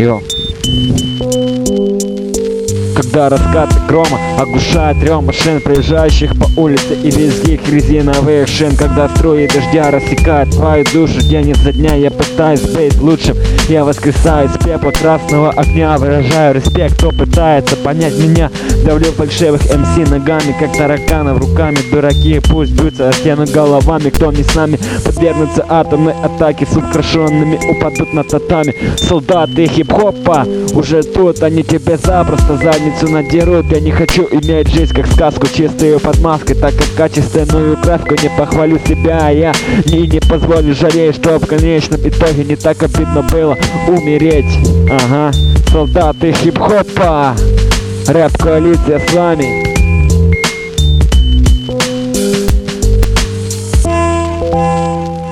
Йо. Когда раскаты грома оглушают рев машин, проезжающих по улице и везде их резиновых шин. Когда струи дождя рассекают твою душу день изо дня, я пытаюсь быть лучшим. Я воскресаю из пепла красного огня, выражаю респект, кто пытается понять меня. Давлю фальшивых МС ногами, как тараканов руками. Дураки пусть бьются о стену головами. Кто не с нами, подвергнутся атомной атаке. С украшенными упадут на татами. Солдаты хип-хопа уже тут, они тебе запросто задницу надерут. Я не хочу иметь жизнь как сказку, чистую под маской, так как качественную краску. Не похвалю себя, я не позволю жалеть, что в конечном итоге не так обидно было умереть. Ага, солдаты хип-хопа, рэп-коалиция с вами.